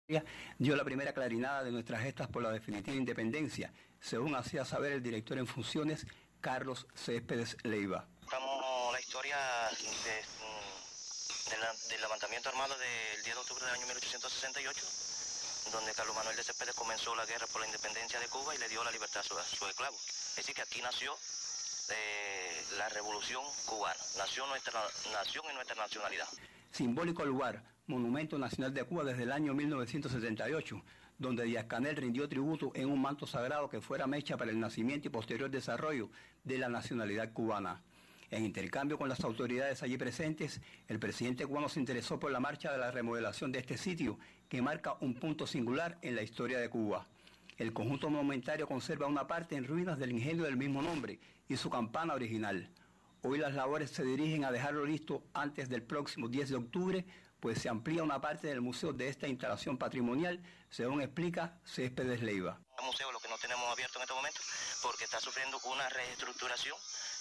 dio la primera clarinada de nuestras gestas por la definitiva independencia, según hacía saber el director en funciones, Carlos Céspedes Leiva. Contamos la historia del levantamiento armado del 10 de octubre del año 1868, donde Carlos Manuel de Céspedes comenzó la guerra por la independencia de Cuba y le dio la libertad a su esclavo. Es decir, que aquí nació la revolución cubana, nació nuestra nación y nuestra nacionalidad. Simbólico lugar, Monumento Nacional de Cuba desde el año 1978, donde Díaz-Canel rindió tributo en un manto sagrado que fuera mecha para el nacimiento y posterior desarrollo de la nacionalidad cubana. En intercambio con las autoridades allí presentes, el presidente cubano se interesó por la marcha de la remodelación de este sitio, que marca un punto singular en la historia de Cuba. El conjunto monumentario conserva una parte en ruinas del ingenio del mismo nombre y su campana original. Hoy las labores se dirigen a dejarlo listo antes del próximo 10 de octubre, pues se amplía una parte del museo de esta instalación patrimonial, según explica Céspedes Leiva. El museo lo que no tenemos abierto en este momento porque está sufriendo una reestructuración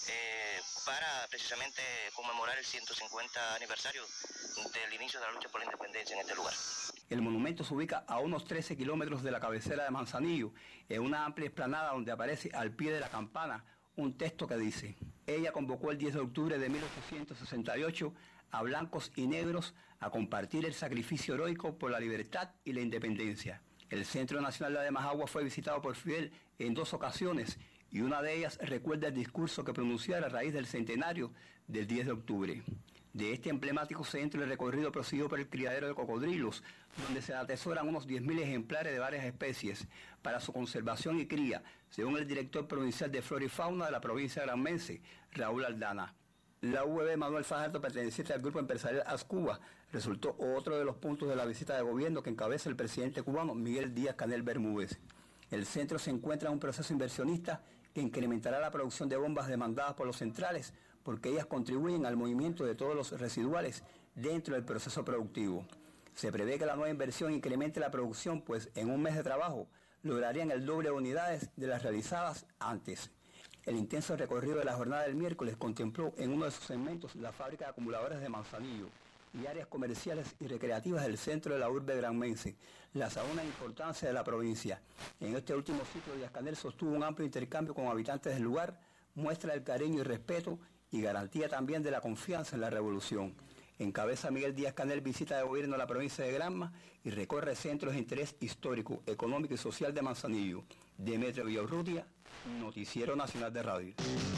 para precisamente conmemorar el 150 aniversario del inicio de la lucha por la independencia en este lugar. El monumento se ubica a unos 13 kilómetros de la cabecera de Manzanillo, en una amplia explanada donde aparece al pie de la campana un texto que dice: ella convocó el 10 de octubre de 1868 a blancos y negros a compartir el sacrificio heroico por la libertad y la independencia. El Centro Nacional de Majagua fue visitado por Fidel en 2 ocasiones y una de ellas recuerda el discurso que pronunciara a raíz del centenario del 10 de octubre. De este emblemático centro, el recorrido prosiguió por el criadero de cocodrilos, donde se atesoran unos 10.000 ejemplares de varias especies para su conservación y cría, según el director provincial de Flora y Fauna de la provincia granmense, Raúl Aldana. La UVB Manuel Fajardo, perteneciente al grupo empresarial Ascuba, resultó otro de los puntos de la visita de gobierno que encabeza el presidente cubano Miguel Díaz-Canel Bermúdez. El centro se encuentra en un proceso inversionista que incrementará la producción de bombas demandadas por los centrales, porque ellas contribuyen al movimiento de todos los residuales dentro del proceso productivo. Se prevé que la nueva inversión incremente la producción, pues en un mes de trabajo lograrían el doble de unidades de las realizadas antes. El intenso recorrido de la jornada del miércoles contempló en uno de sus segmentos la fábrica de acumuladores de Manzanillo y áreas comerciales y recreativas del centro de la urbe granmense, la segunda importancia de la provincia. En este último sitio, Díaz-Canel sostuvo un amplio intercambio con habitantes del lugar, muestra el cariño y respeto y garantía también de la confianza en la revolución. Encabeza Miguel Díaz-Canel visita de gobierno a la provincia de Granma y recorre centros de interés histórico, económico y social de Manzanillo. Demetrio Villaurrutia, Noticiero Nacional de Radio.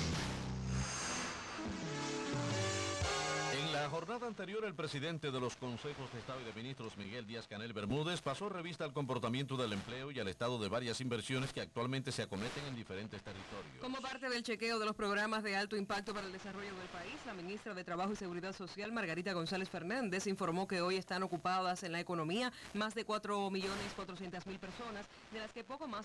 En la jornada anterior, el presidente de los Consejos de Estado y de Ministros, Miguel Díaz-Canel Bermúdez, pasó revista al comportamiento del empleo y al estado de varias inversiones que actualmente se acometen en diferentes territorios. Como parte del chequeo de los programas de alto impacto para el desarrollo del país, la ministra de Trabajo y Seguridad Social, Margarita González Fernández, informó que hoy están ocupadas en la economía más de 4.400.000 personas, de las que poco más